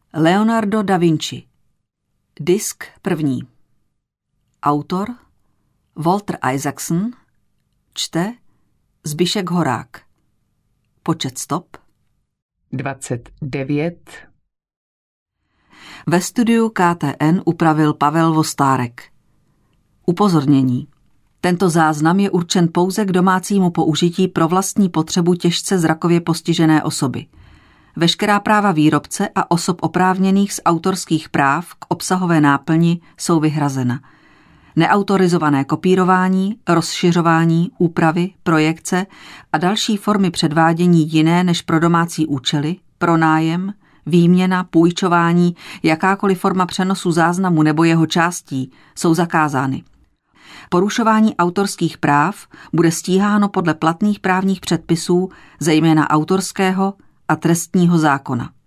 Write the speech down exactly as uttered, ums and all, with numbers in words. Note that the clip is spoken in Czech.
Leonardo da Vinci. Disk první. Autor Walter Isaacson. Čte Zbyšek Horák. Počet stop dvacet devět. Ve studiu K T N upravil Pavel Vostárek. Upozornění. Tento záznam je určen pouze k domácímu použití pro vlastní potřebu těžce zrakově postižené osoby. Veškerá práva výrobce a osob oprávněných z autorských práv k obsahové náplni jsou vyhrazena. Neautorizované kopírování, rozšiřování, úpravy, projekce a další formy předvádění jiné než pro domácí účely, pronájem, výměna, půjčování, jakákoliv forma přenosu záznamu nebo jeho částí jsou zakázány. Porušování autorských práv bude stíháno podle platných právních předpisů, zejména autorského a trestního zákona.